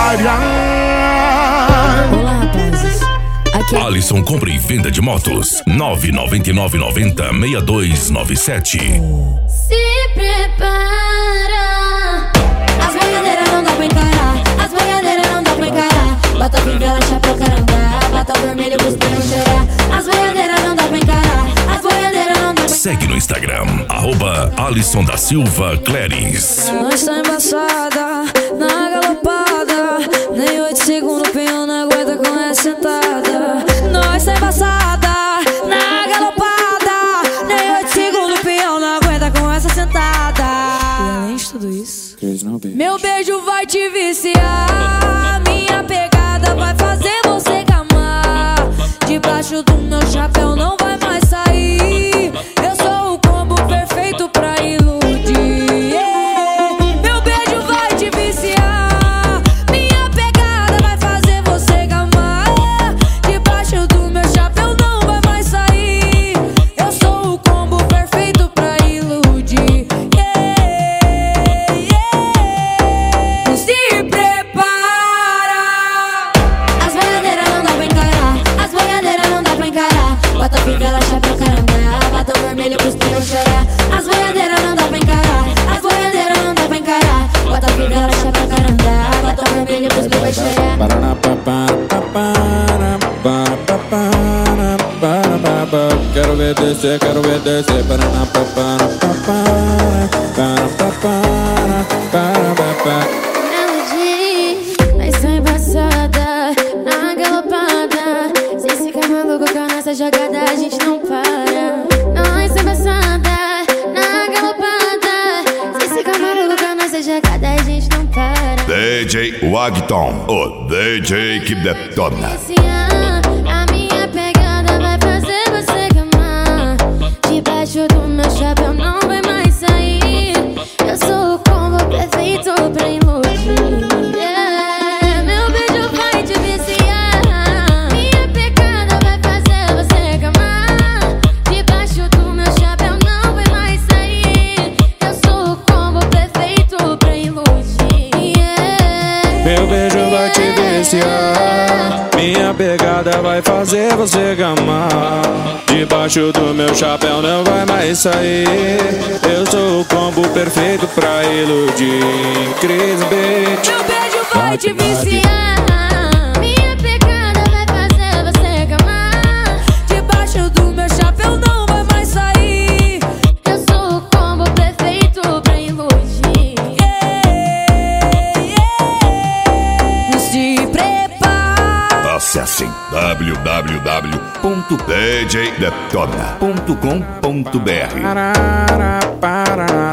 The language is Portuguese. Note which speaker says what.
Speaker 1: área.
Speaker 2: Olá, rapazes. Aqui é
Speaker 3: Alisson compra e venda de motos 999906297.
Speaker 4: Se prepara. As boiadeiras não dá pra encarar. As boiadeiras não dá pra encarar. Bota fivela, chapéu, carandá. Bota vermelho, cuspirão, chorar. As boiadeiras não dá pra encarar. As boiadeiras não dá pra...
Speaker 3: Segue no Instagram, @Alisson da Silva Cleris.
Speaker 2: nós tá embaçada, na galopada. Nem 8 segundos o peão não aguenta com essa sentada. Nós tá embaçada, na galopada. Nem 8 segundos o peão não aguenta com essa sentada. E além de tudo isso, meu beijo vai te viciar. Minha pegada vai fazer você gamar. Debaixo do meu chapéu não vai mais sair. Eu sou o combo perfeito pra iludir. Meu beijo vai te viciar. Minha pegada vai fazer você gamar. Debaixo do meu chapéu não vai mais sair. Eu sou o combo perfeito pra iludir. Se prepara.
Speaker 4: As boiadeiras não dá pra encarar. As boiadeiras não dá pra encarar. Bota fivela, chapéu, carandá. Bota vermelho, cuspirão, chorar. As boiadeiras não dá pra encarar. As boiadeiras não dá pra encarar. Bota fivela, chapéu, carandá. Bota vermelho, cuspirão, chorar.
Speaker 5: Quero ver descer, quero ver descer.
Speaker 4: Melody, nós tá embaçada, na galopada. Se ficar maluco com a nossa jogada, a gente não para. Nós tá embaçada, na galopada. Se ficar maluco com a nossa jogada, a gente não para.
Speaker 3: DJ Wagton, o DJ que detona.
Speaker 4: A minha pegada vai fazer você gamar. Debaixo do meu chapéu não vai mais sair. Eu sou o combo perfeito pra iludir. Meu beijo vai te viciar. Minha pegada vai fazer você gamar. Debaixo do meu chapéu não vai mais sair. Eu sou o combo perfeito pra iludir.
Speaker 5: Meu beijo vai te viciar. Minha pegada vai fazer você gamar. Debaixo do meu chapéu não vai mais sair. Eu sou o combo perfeito pra iludir. Cris Beat.
Speaker 4: Meu beijo vai te viciar. Minha pegada vai fazer você gamar. Debaixo do meu chapéu não vai mais sair. Eu sou o combo perfeito pra iludir.
Speaker 2: se prepara.
Speaker 3: Acesse www.djdetona.com.br.